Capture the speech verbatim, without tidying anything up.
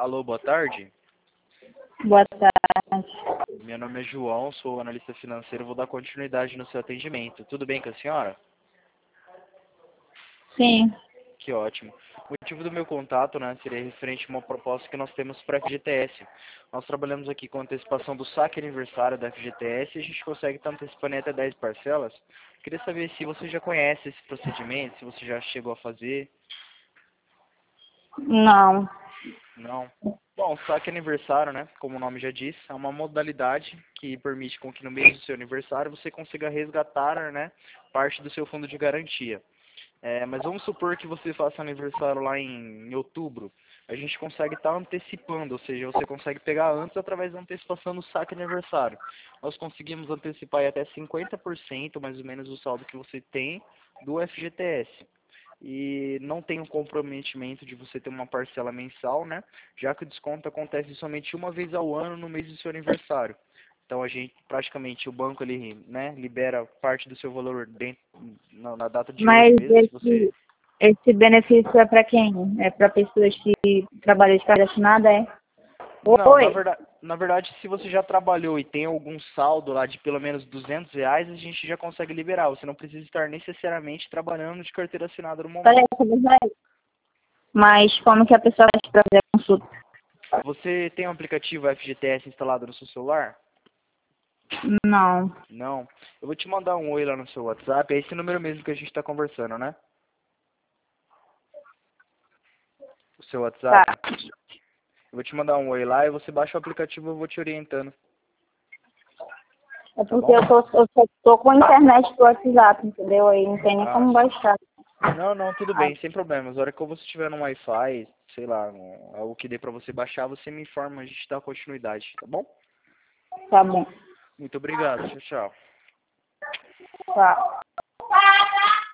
Alô, boa tarde. Boa tarde. Meu nome é João, sou analista financeiro, vou dar continuidade no seu atendimento. Tudo bem com a senhora? Sim. Que ótimo. O motivo do meu contato, né, seria referente a uma proposta que nós temos para a F G T S. Nós trabalhamos aqui com antecipação do saque aniversário da F G T S e a gente consegue estar antecipando em até dez parcelas. Queria saber se você já conhece esse procedimento, se você já chegou a fazer. Não. Não. Bom, saque aniversário, né, como o nome já diz, é uma modalidade que permite com que no mês do seu aniversário você consiga resgatar, né, parte do seu fundo de garantia. É, mas vamos supor que você faça aniversário lá em, em outubro. A gente consegue estar antecipando, ou seja, você consegue pegar antes através da antecipação do saque aniversário. Nós conseguimos antecipar em até cinquenta por cento, mais ou menos, o saldo que você tem do F G T S. E não tem um comprometimento de você ter uma parcela mensal, né? Já que o desconto acontece somente uma vez ao ano no mês do seu aniversário. Então a gente praticamente o banco ele, né, libera parte do seu valor dentro, na, na data de hoje Mas mesmo, se você. esse, esse benefício é para quem? É para pessoas que trabalham de carteira assinada, é? Não, na Oi? verdade, na verdade, se você já trabalhou e tem algum saldo lá de pelo menos duzentos reais, a gente já consegue liberar. Você não precisa estar necessariamente trabalhando de carteira assinada no momento. Parece, mas como que a pessoa vai fazer a consulta? Você tem o aplicativo F G T S instalado no seu celular? Não. Não. Eu vou te mandar um oi lá no seu WhatsApp. É esse número mesmo que a gente está conversando, né? O seu Tá. WhatsApp. Eu vou te mandar um oi lá e você baixa o aplicativo e eu vou te orientando. É Tá porque bom? eu tô, eu só tô com a internet do WhatsApp, entendeu? Aí não tem nem Ah, como baixar. não, não, tudo Ah, bem, sem problemas. A hora que você estiver no Wi-Fi, sei lá, um- algo que dê pra você baixar, você me informa, a gente dá continuidade, tá bom? tá bom. Muito obrigado, tchau, tchau. Tá.